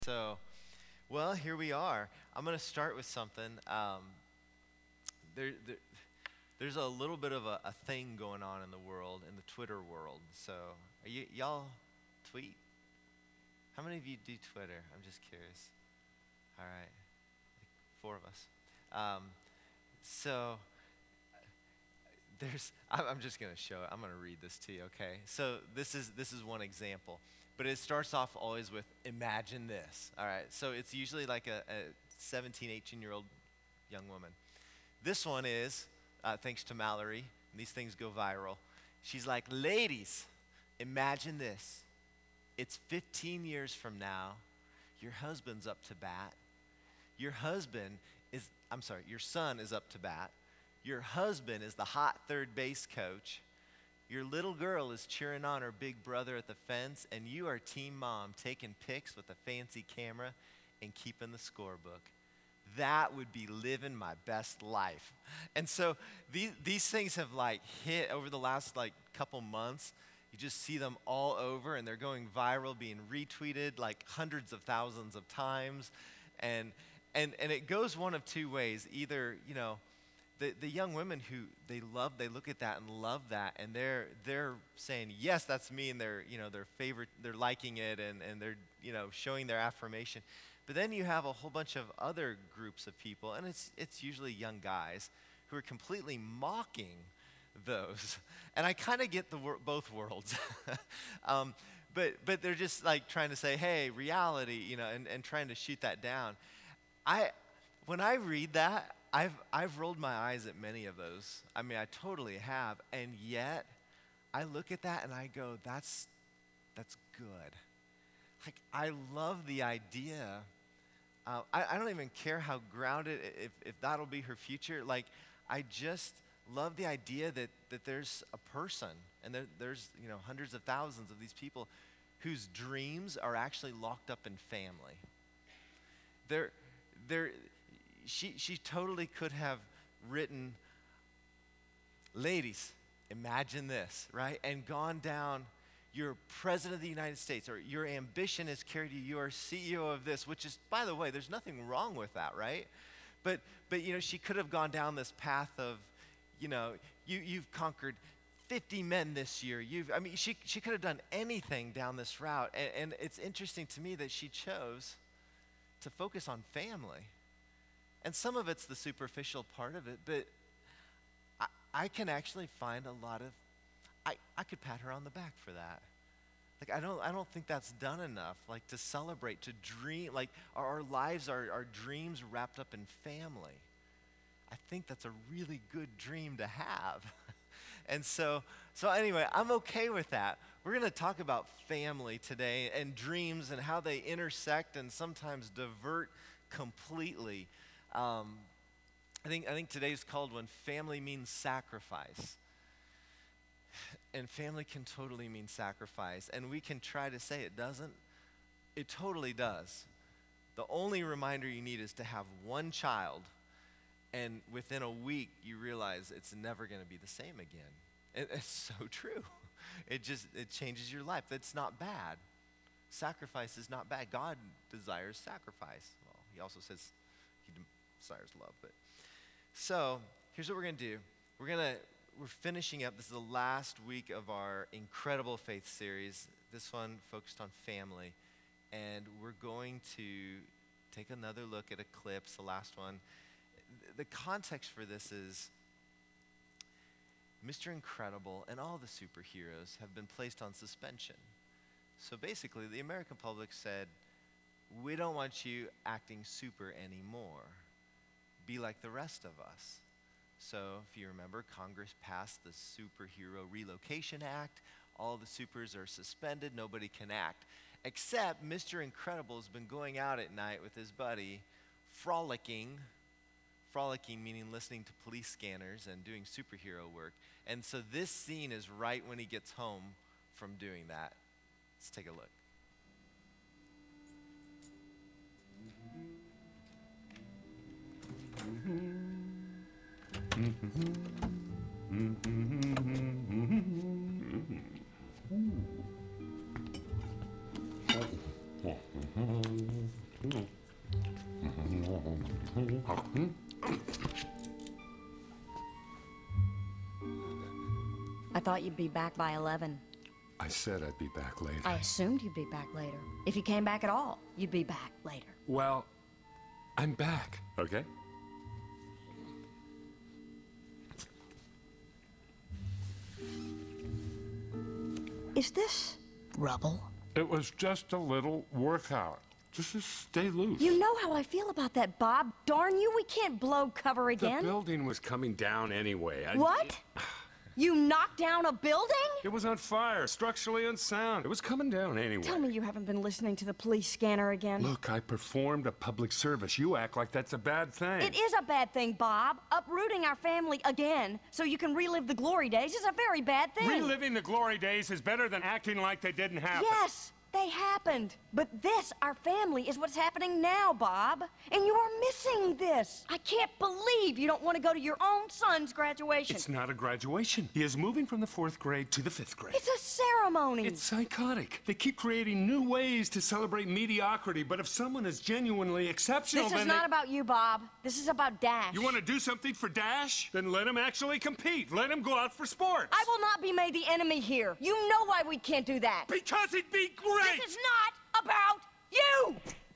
So, well, here we are. I'm going to start with something. There, there, there's a little bit of a thing going on in the world, in the Twitter world. So, y'all tweet? How many of you do Twitter? I'm just curious. All right, like four of us. So, I'm just going to show it. I'm going to read this to you, okay? So, this is one example. But it starts off always with imagine this. All right. So it's usually like a 17, 18-year-old young woman. This one is, thanks to Mallory, and these things go viral. She's like, ladies, imagine this. It's 15 years from now. Your husband's up to bat. Your son is up to bat. Your husband is the hot third base coach. Your little girl is cheering on her big brother at the fence, and you are team mom taking pics with a fancy camera and keeping the scorebook. That would be living my best life. And so these things have like hit over the last like couple months. You just see them all over, and they're going viral, being retweeted like hundreds of thousands of times. And it goes one of two ways. Either, the young women who they look at that and love that, and they're saying, yes, that's me, and they're liking it, and they're showing their affirmation. But then you have a whole bunch of other groups of people, and it's usually young guys who are completely mocking those. And I kind of get both worlds. But they're just like trying to say, hey, reality, and trying to shoot that down. When I read that, I've rolled my eyes at many of those. I mean, I totally have, and yet I look at that and I go, that's good. Like, I love the idea. I don't even care how grounded, if that'll be her future. Like, I just love the idea that there's a person, and there's hundreds of thousands of these people whose dreams are actually locked up in family. She totally could have written, ladies, imagine this, right? And gone down, you're president of the United States, or your ambition has carried you, you are CEO of this, which is, by the way, there's nothing wrong with that, right? But she could have gone down this path of, you've conquered 50 men this year. She could have done anything down this route. And it's interesting to me that she chose to focus on family. And some of it's the superficial part of it, but I can actually find a lot of, I could pat her on the back for that. Like, I don't think that's done enough, like, to celebrate, to dream, like, our lives, our dreams wrapped up in family. I think that's a really good dream to have. And so anyway, I'm okay with that. We're going to talk about family today and dreams and how they intersect and sometimes divert completely. I think today's called When Family Means Sacrifice. And family can totally mean sacrifice. And we can try to say it doesn't. It totally does. The only reminder you need is to have one child, and within a week you realize it's never going to be the same again. It's so true. It changes your life. That's not bad. Sacrifice is not bad. God desires sacrifice. Well, he also says he desires love. But so here's what we're going to do. We're finishing up. This is the last week of our Incredible Faith series. This one focused on family. And we're going to take another look at Eclipse, the last one. The context for this is Mr. Incredible and all the superheroes have been placed on suspension. So basically, the American public said, we don't want you acting super anymore. Be like the rest of us. So if you remember, Congress passed the Superhero Relocation Act. All the supers are suspended. Nobody can act. Except Mr. Incredible has been going out at night with his buddy, frolicking meaning listening to police scanners and doing superhero work. And so this scene is right when he gets home from doing that. Let's take a look. I thought you'd be back by 11. I said I'd be back later. I assumed you'd be back later. If you came back at all, you'd be back later. Well, I'm back, okay? Is this rubble? It was just a little workout. Just stay loose. You know how I feel about that, Bob. Darn you, we can't blow cover The again. building was coming down anyway. What? You knocked down a building? It was on fire, structurally unsound. It was coming down anyway. Tell me you haven't been listening to the police scanner again. Look, I performed a public service. You act like that's a bad thing. It is a bad thing, Bob. Uprooting our family again so you can relive the glory days is a very bad thing. Reliving the glory days is better than acting like they didn't happen. Yes, they happened. But this, our family, is what's happening now, Bob. And you are missing this. I can't believe you don't want to go to your own son's graduation. It's not a graduation. He is moving from the 4th grade to the 5th grade. It's a ceremony. It's psychotic. They keep creating new ways to celebrate mediocrity, but if someone is genuinely exceptional, This is then not about you, Bob. This is about Dash. You want to do something for Dash? Then let him actually compete. Let him go out for sports. I will not be made the enemy here. You know why we can't do that. Because it'd be great! This is not about you!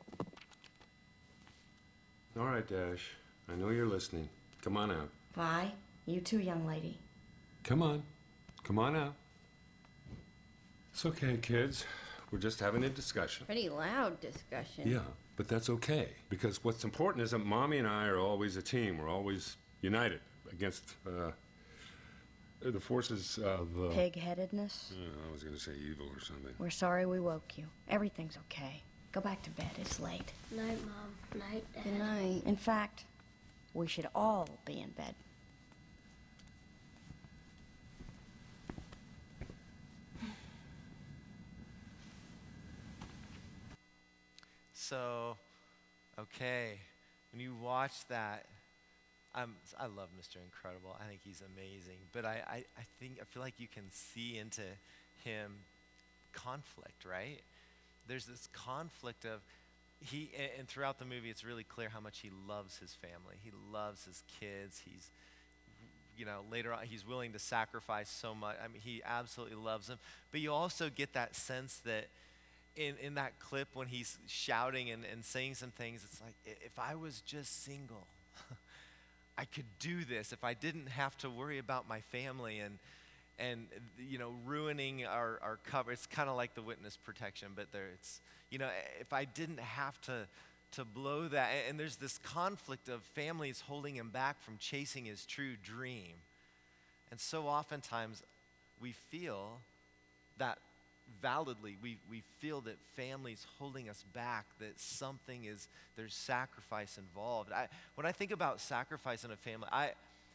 All right, Dash. I know you're listening. Come on out. Vi, you too, young lady. Come on. Come on out. It's okay, kids. We're just having a discussion. Pretty loud discussion. Yeah, but that's okay. Because what's important is that Mommy and I are always a team. We're always united against the forces of... Pig-headedness? I was going to say evil or something. We're sorry we woke you. Everything's okay. Go back to bed. It's late. Night, Mom. Night, Dad. Good night. In fact, we should all be in bed. So, okay, when you watch that, I love Mr. Incredible. I think he's amazing. But I feel like you can see into him conflict, right? There's this conflict of and throughout the movie, it's really clear how much he loves his family. He loves his kids. He's, later on, he's willing to sacrifice so much. I mean, he absolutely loves them. But you also get that sense that in that clip when he's shouting and saying some things, it's like, if I was just single, I could do this. If I didn't have to worry about my family and ruining our cover. It's kind of like the witness protection, but if I didn't have to blow that, and there's this conflict of families holding him back from chasing his true dream. And so oftentimes we feel that validly, we feel that families holding us back, that there's sacrifice involved. When I think about sacrifice in a family, I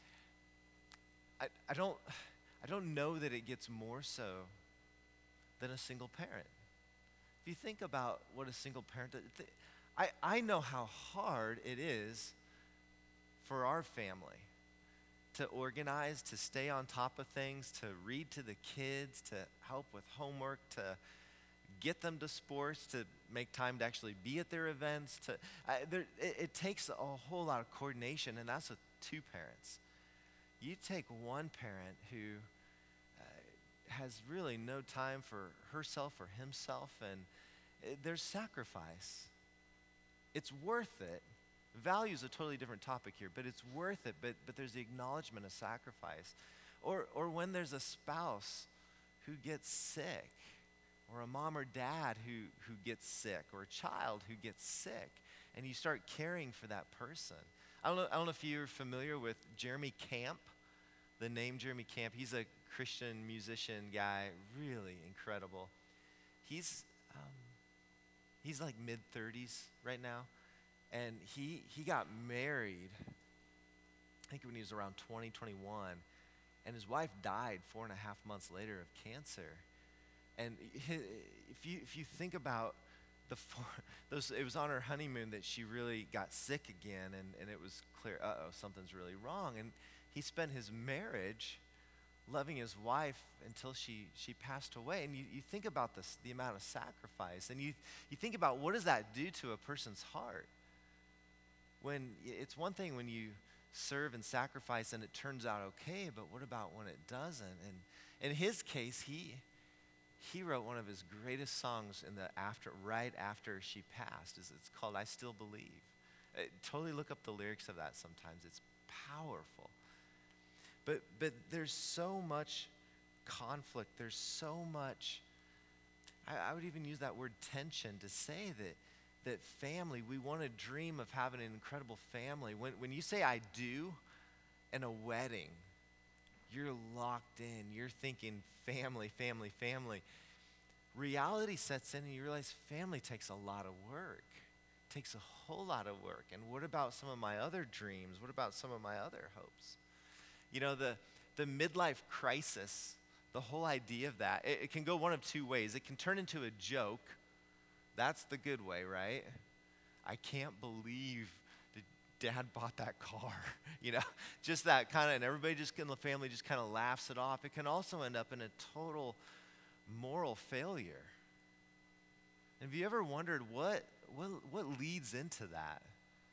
don't know that it gets more so than a single parent. If you think about what a single parent does, I know how hard it is for our family to organize, to stay on top of things, to read to the kids, to help with homework, to get them to sports, to make time to actually be at their events. It takes a whole lot of coordination, and that's with two parents. You take one parent who has really no time for herself or himself, and there's sacrifice. It's worth it. Value is a totally different topic here, but it's worth it, but there's the acknowledgement of sacrifice. Or when there's a spouse who gets sick, or a mom or dad who gets sick, or a child who gets sick, and you start caring for that person. I don't know if you're familiar with Jeremy Camp, the name Jeremy Camp. He's a Christian musician guy, really incredible. He's like mid-30s right now, and he got married, I think when he was around 20, 21, and his wife died 4.5 months later of cancer. And if you think about it was on her honeymoon that she really got sick again, and it was clear, something's really wrong. And he spent his marriage loving his wife until she passed away. And you think about the amount of sacrifice, and you think about what does that do to a person's heart? It's one thing when you serve and sacrifice and it turns out okay, but what about when it doesn't? And in his case, he wrote one of his greatest songs right after she passed. It's called "I Still Believe." Totally look up the lyrics of that sometimes. It's powerful. But there's so much conflict. There's so much, I would even use that word tension to say that family, we want to dream of having an incredible family. When you say "I do" in a wedding, you're locked in. You're thinking family, family, family. Reality sets in and you realize family takes a lot of work. It takes a whole lot of work. And what about some of my other dreams? What about some of my other hopes? You know, the midlife crisis, the whole idea of that, it can go one of two ways. It can turn into a joke. That's the good way, right? I can't believe that Dad bought that car. You know, just that kind of, and everybody just in the family just kind of laughs it off. It can also end up in a total moral failure. Have you ever wondered what leads into that?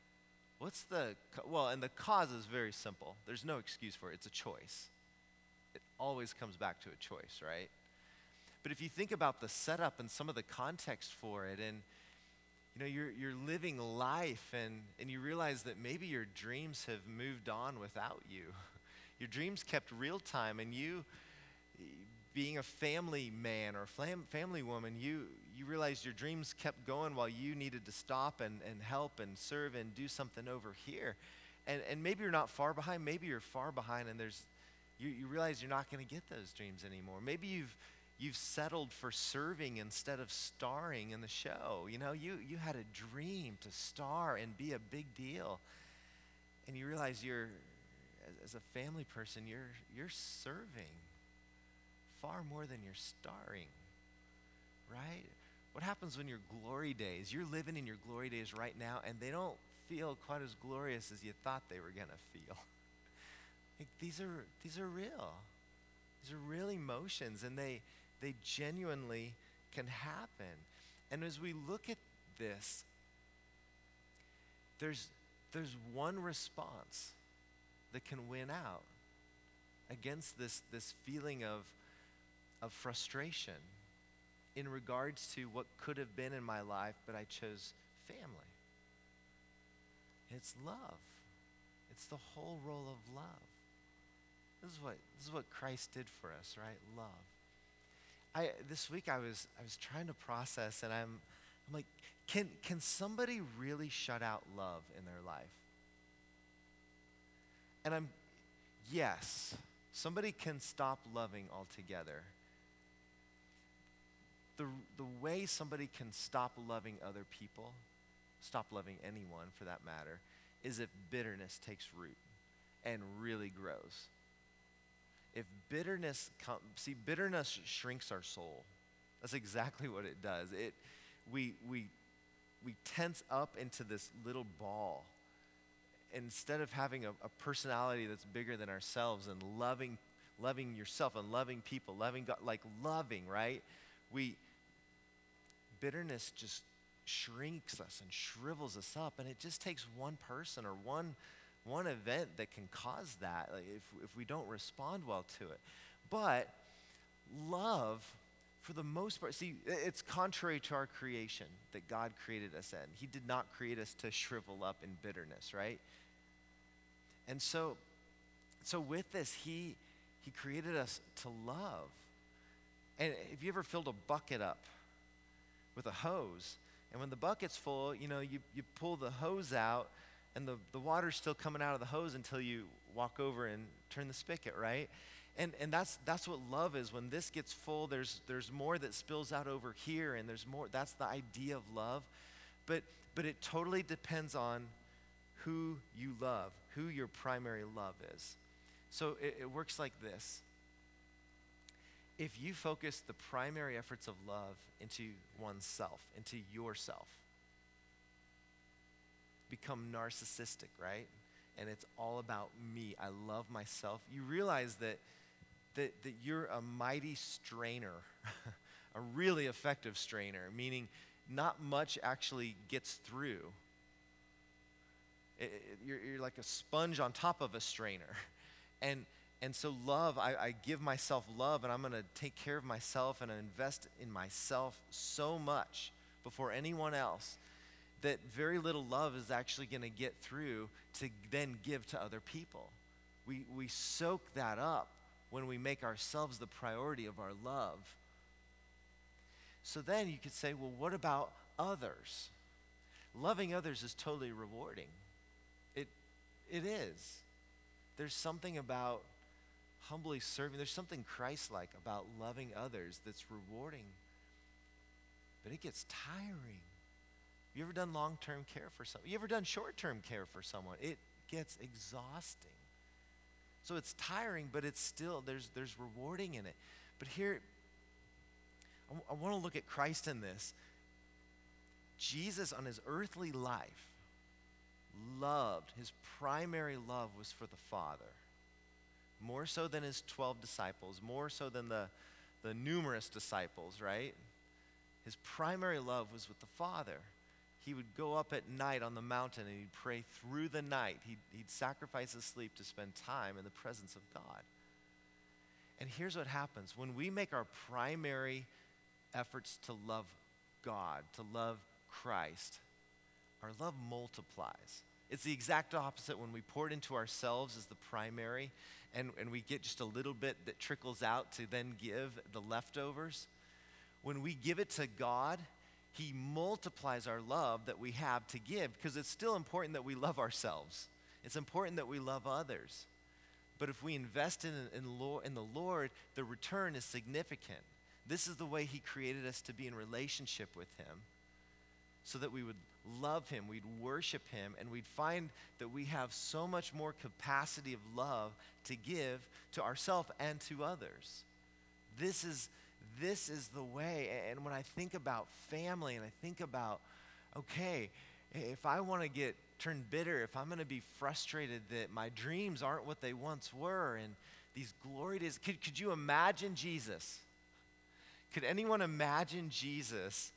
And the cause is very simple. There's no excuse for it. It's a choice. It always comes back to a choice, right? But if you think about the setup and some of the context for it, and you know, you're living life and you realize that maybe your dreams have moved on without you. Your dreams kept real time, and you, being a family man or family woman, you realized your dreams kept going while you needed to stop and help and serve and do something over here. And maybe you're not far behind. Maybe you're far behind, and you realize you're not going to get those dreams anymore. Maybe you've settled for serving instead of starring in the show. You know, you had a dream to star and be a big deal. And you realize as a family person, you're serving far more than you're starring, right? What happens when your glory days, you're living in your glory days right now, and they don't feel quite as glorious as you thought they were going to feel? Like, these are real. These are real emotions, and they genuinely can happen. And as we look at this, there's one response that can win out against this feeling of frustration in regards to what could have been in my life, but I chose family. It's love. It's the whole role of love. This is what Christ did for us, right? Love. This week I was trying to process, and I'm like, can somebody really shut out love in their life? And yes, somebody can stop loving altogether. The way somebody can stop loving other people, stop loving anyone for that matter, is if bitterness takes root and really grows. If bitterness bitterness shrinks our soul. That's exactly what it does. We tense up into this little ball. Instead of having a personality that's bigger than ourselves and loving yourself and loving people, loving God, like loving, right? Bitterness just shrinks us and shrivels us up, and it just takes one person or one event that can cause that, like if we don't respond well to it. But love, for the most part, see, it's contrary to our creation that God created us in. He did not create us to shrivel up in bitterness, right? And so with this, he created us to love. And have you ever filled a bucket up with a hose? And when the bucket's full, you know, you pull the hose out, and the water's still coming out of the hose until you walk over and turn the spigot, right? And that's what love is. When this gets full, there's more that spills out over here, and there's more. That's the idea of love. But it totally depends on who you love, who your primary love is. So it works like this. If you focus the primary efforts of love into oneself, into yourself, become narcissistic, right? And it's all about me. I love myself. You realize that you're a mighty strainer, a really effective strainer, meaning not much actually gets through. You're like a sponge on top of a strainer. And so love, I give myself love, and I'm going to take care of myself and invest in myself so much before anyone else that very little love is actually going to get through to then give to other people. We soak that up when we make ourselves the priority of our love. So then you could say, well, what about others? Loving others is totally rewarding. It is. There's something about humbly serving. There's something Christ-like about loving others that's rewarding. But it gets tiring. You ever done long-term care for someone? You ever done short-term care for someone? It gets exhausting. So it's tiring, but it's still, there's rewarding in it. But here, I want to look at Christ in this. Jesus, on his earthly life, his primary love was for the Father. More so than his 12 disciples, more so than the numerous disciples, right? His primary love was with the Father. He would go up at night on the mountain and he'd pray through the night. He'd sacrifice his sleep to spend time in the presence of God. And here's what happens. When we make our primary efforts to love God, to love Christ, our love multiplies. It's the exact opposite when we pour it into ourselves as the primary and we get just a little bit that trickles out to then give the leftovers. When we give it to God, he multiplies our love that we have to give, because it's still important that we love ourselves. It's important that we love others. But if we invest in the Lord, the return is significant. This is the way he created us to be in relationship with him, so that we would love him, we'd worship him, and we'd find that we have so much more capacity of love to give to ourselves and to others. This is the way. And when I think about family and I think about, okay, if I want to get turned bitter, if I'm going to be frustrated that my dreams aren't what they once were, and these glory days, could you imagine Jesus? Could anyone imagine Jesus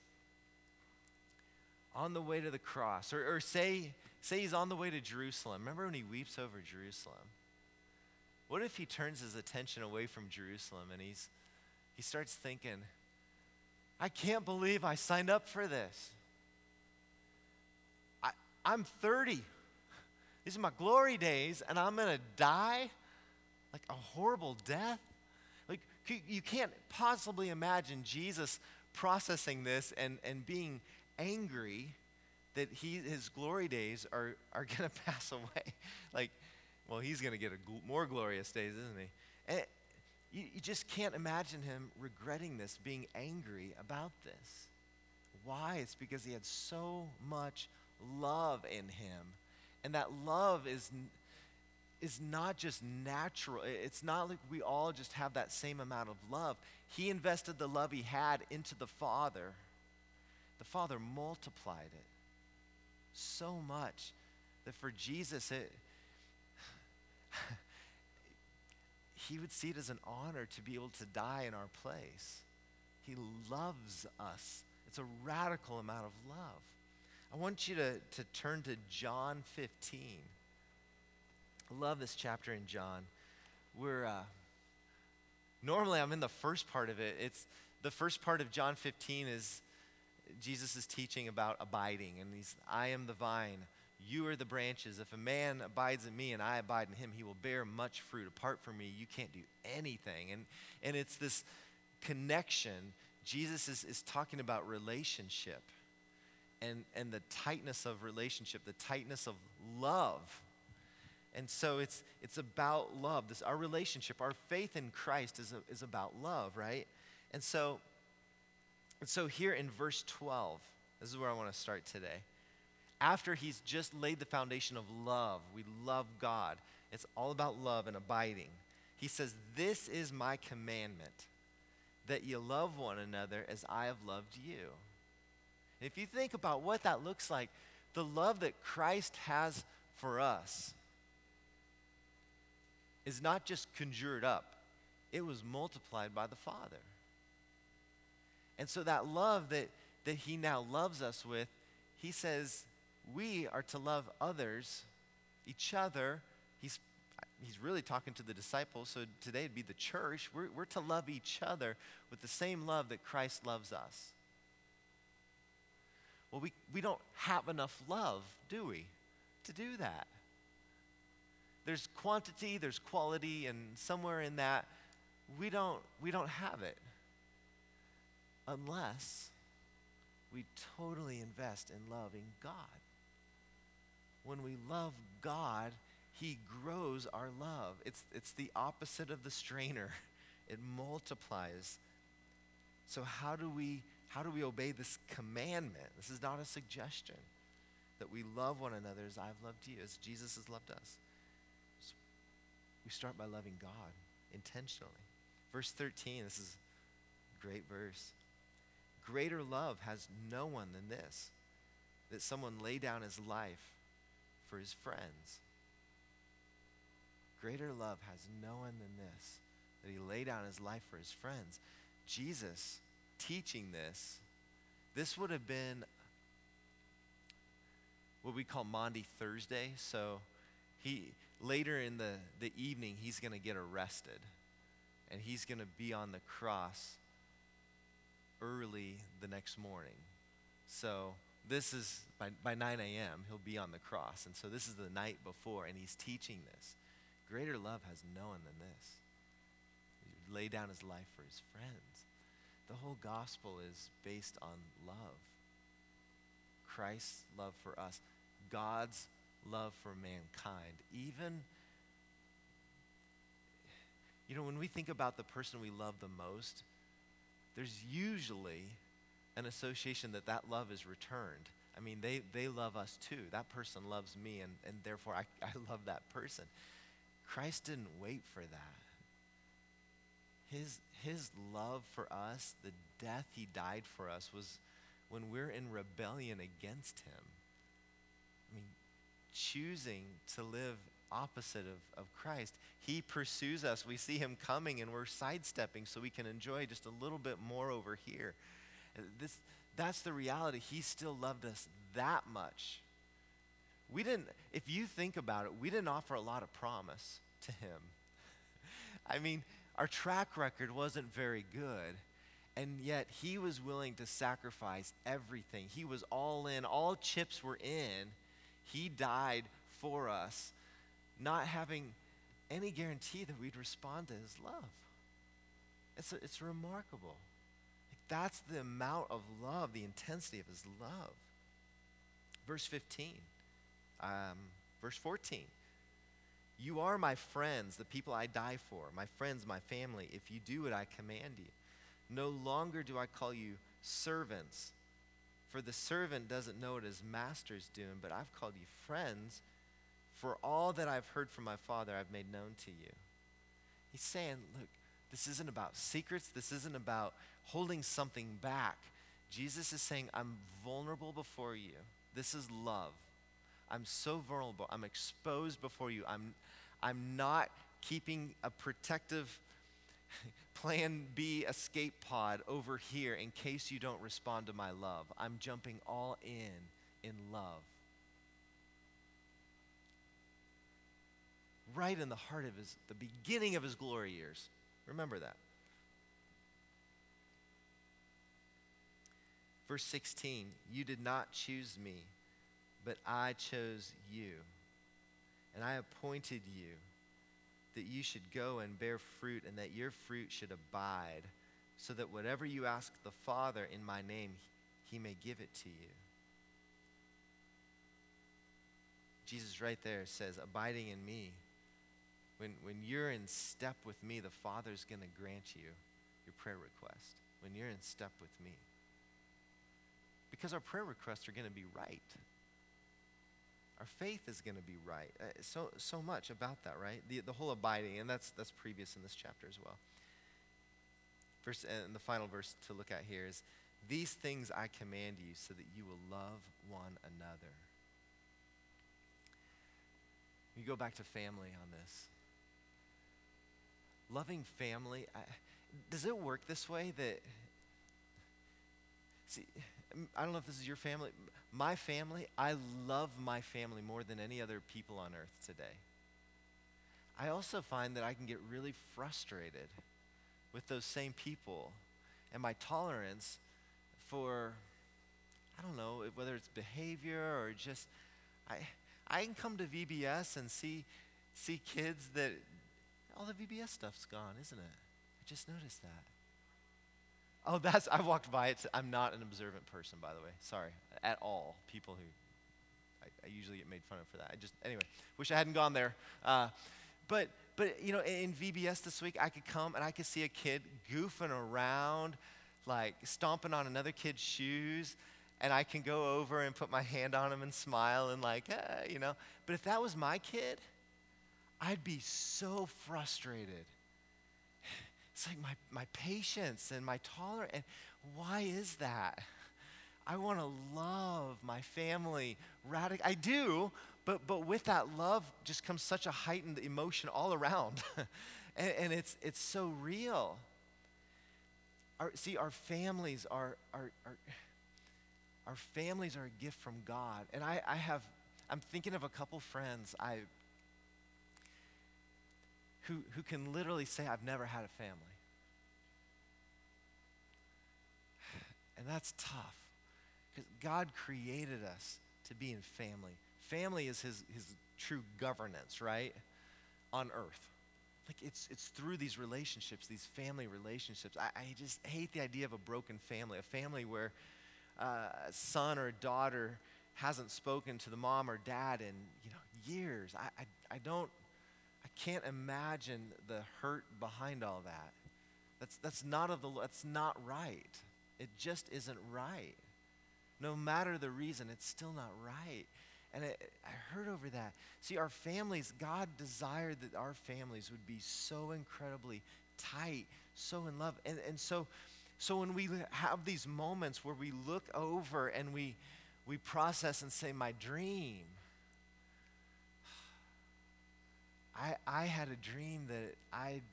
on the way to the cross? Or say he's on the way to Jerusalem. Remember when he weeps over Jerusalem? What if he turns his attention away from Jerusalem and he starts thinking, I can't believe I signed up for this. I'm 30. These are my glory days, and I'm going to die like a horrible death. Like, you can't possibly imagine Jesus processing this and being angry that his glory days are going to pass away. Like, well, he's going to get more glorious days, isn't he? And you just can't imagine him regretting this, being angry about this. Why? It's because he had so much love in him. And that love is not just natural. It's not like we all just have that same amount of love. He invested the love he had into the Father. The Father multiplied it so much that for Jesus, he would see it as an honor to be able to die in our place. He loves us. It's a radical amount of love. I want you to turn to John 15. I love this chapter in John. Normally I'm in the first part of it. It's the first part of John 15 is Jesus is teaching about abiding, and I am the vine, you are the branches. If a man abides in me and I abide in him, he will bear much fruit. Apart from me, you can't do anything. And it's this connection. Jesus is talking about relationship and the tightness of relationship, the tightness of love. And so it's about love. Our relationship, our faith in Christ is about love, right? And so here in verse 12, this is where I want to start today. After he's just laid the foundation of love, we love God. It's all about love and abiding. He says, this is my commandment, that you love one another as I have loved you. And if you think about what that looks like, the love that Christ has for us is not just conjured up. It was multiplied by the Father. And so that love that he now loves us with, he says we are to love others each other. He's really talking to the disciples, so today it'd be the church. We're to love each other with the same love that Christ loves us. Well, we don't have enough love, do we, to do that? There's quantity, there's quality, and somewhere in that, we don't have it unless we totally invest in loving God. When we love God, He grows our love. It's the opposite of the strainer. It multiplies. So how do we obey this commandment? This is not a suggestion. That we love one another as I've loved you, as Jesus has loved us. So we start by loving God intentionally. Verse 13, this is a great verse. Greater love has no one than this, that someone lay down his life for his friends. Greater love has no one than this, that he lay down his life for his friends. Jesus teaching this would have been what we call Maundy Thursday. So later in the evening, he's going to get arrested. And he's going to be on the cross early the next morning. So this is, by 9 a.m., he'll be on the cross. And so this is the night before, and he's teaching this. Greater love has no one than this. He laid down his life for his friends. The whole gospel is based on love. Christ's love for us. God's love for mankind. Even, when we think about the person we love the most, there's usually an association that love is returned. I mean, they love us too. That person loves me, and therefore I love that person. Christ didn't wait for that. His love for us, the death he died for us, was when we're in rebellion against him. I mean, choosing to live opposite of Christ. He pursues us. We see him coming and we're sidestepping so we can enjoy just a little bit more over here. That's the reality. He still loved us that much. If you think about it, we didn't offer a lot of promise to him. I mean, our track record wasn't very good, and yet he was willing to sacrifice everything. He was all in. All chips were in. He died for us, not having any guarantee that we'd respond to his love. It's remarkable. That's the amount of love, the intensity of his love. Verse 15. Verse 14. You are my friends, the people I die for, my friends, my family, if you do what I command you. No longer do I call you servants, for the servant doesn't know what his master is doing, but I've called you friends, for all that I've heard from my Father I've made known to you. He's saying, look, this isn't about secrets. This isn't about holding something back. Jesus is saying, I'm vulnerable before you. This is love. I'm so vulnerable. I'm exposed before you. I'm not keeping a protective plan B escape pod over here in case you don't respond to my love. I'm jumping all in love. Right in the heart of the beginning of his glory years. Remember that. Verse 16, you did not choose me, but I chose you, and I appointed you that you should go and bear fruit, and that your fruit should abide, so that whatever you ask the Father in my name, he may give it to you. Jesus right there says, abiding in me. When you're in step with me, the Father's going to grant you your prayer request. When you're in step with me. Because our prayer requests are going to be right. Our faith is going to be right. So much about that, right? The whole abiding, and that's previous in this chapter as well. And the final verse to look at here is, these things I command you so that you will love one another. You go back to family on this. Loving family, does it work this way that, see, I don't know if this is your family. My family, I love my family more than any other people on earth today. I also find that I can get really frustrated with those same people, and my tolerance for, I don't know, whether it's behavior or just, I can come to VBS and see kids that, all the VBS stuff's gone, isn't it? I just noticed that. Oh, I walked by it. I'm not an observant person, by the way. Sorry, at all. People who, I usually get made fun of for that. Anyway, wish I hadn't gone there. But you know, in VBS this week, I could come and I could see a kid goofing around, like stomping on another kid's shoes, and I can go over and put my hand on him and smile and like, you know. But if that was my kid, I'd be so frustrated. It's like my patience and my tolerance. And why is that? I want to love my family radically. I do, but with that love just comes such a heightened emotion all around. and it's so real. Our families are a gift from God. And I'm thinking of a couple friends who can literally say, I've never had a family. And that's tough, because God created us to be in family. Family is his true governance, right, on earth. Like it's through these relationships, these family relationships. I just hate the idea of a broken family, a family where a son or a daughter hasn't spoken to the mom or dad in years. I can't imagine the hurt behind all that. That's not right. It just isn't right. No matter the reason, it's still not right. And I heard over that. See, our families, God desired that our families would be so incredibly tight, so in love. And so when we have these moments where we look over and we process and say, my dream, I had a dream that I'd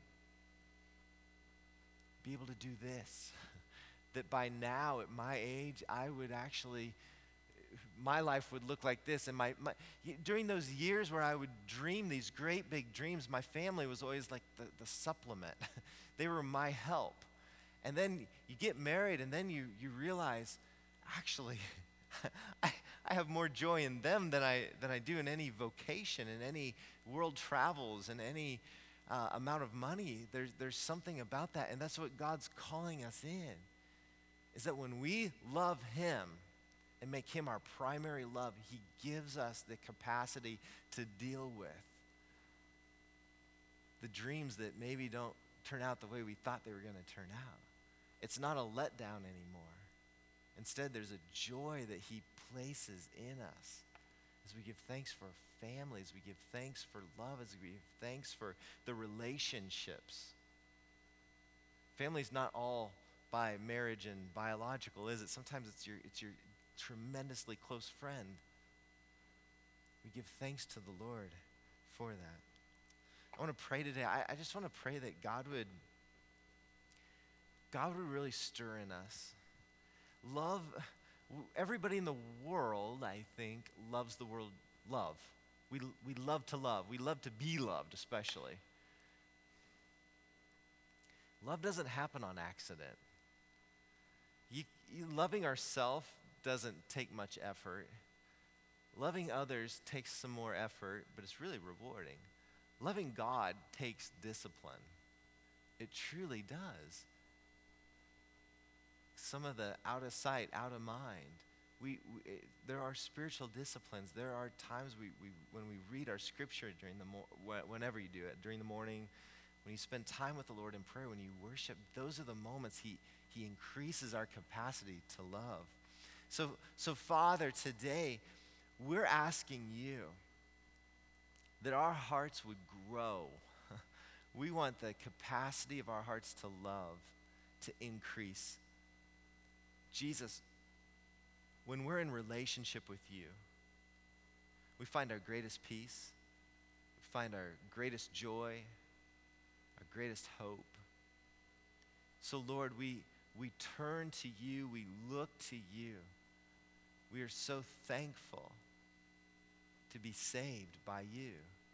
be able to do this. That by now, at my age, I would actually, my life would look like this. And during those years where I would dream these great big dreams, my family was always like the supplement. They were my help. And then you get married, and then you realize, actually, I have more joy in them than I do in any vocation, in any world travels, in any amount of money. There's something about that, and that's what God's calling us in, is that when we love him and make him our primary love, he gives us the capacity to deal with the dreams that maybe don't turn out the way we thought they were going to turn out. It's not a letdown anymore. Instead, there's a joy that he places in us as we give thanks for family, as we give thanks for love, as we give thanks for the relationships. Family's not all by marriage and biological, is it? Sometimes it's your tremendously close friend. We give thanks to the Lord for that. I want to pray today. I just want to pray that God would really stir in us. Love, everybody in the world, I think, loves the word love. We love to love. We love to be loved, especially. Love doesn't happen on accident. Loving ourselves doesn't take much effort. Loving others takes some more effort, but it's really rewarding. Loving God takes discipline. It truly does. Some of the out of sight, out of mind. There are spiritual disciplines. There are times when we read our scripture whenever you do it, during the morning, when you spend time with the Lord in prayer, when you worship, those are the moments He increases our capacity to love. So Father, today, we're asking you that our hearts would grow. We want the capacity of our hearts to love to increase. Jesus, when we're in relationship with you, we find our greatest peace, we find our greatest joy, our greatest hope. So Lord, we We turn to you. We look to you. We are so thankful to be saved by you.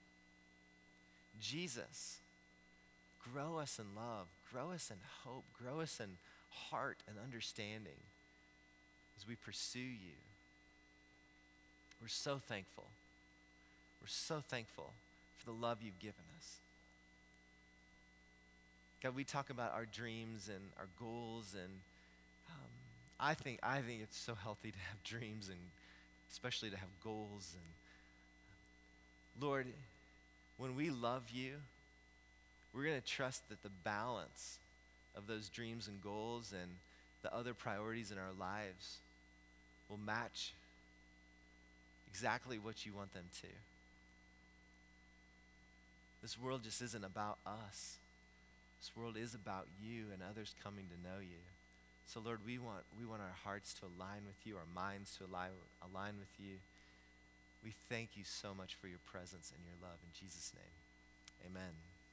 Jesus, grow us in love, grow us in hope, grow us in heart and understanding as we pursue you. We're so thankful. We're so thankful for the love you've given us. God, we talk about our dreams and our goals, and I think it's so healthy to have dreams, and especially to have goals. And Lord, when we love you, we're going to trust that the balance of those dreams and goals and the other priorities in our lives will match exactly what you want them to. This world just isn't about us. This world is about you and others coming to know you. So Lord, we want our hearts to align with you, our minds to align with you. We thank you so much for your presence and your love. In Jesus' name.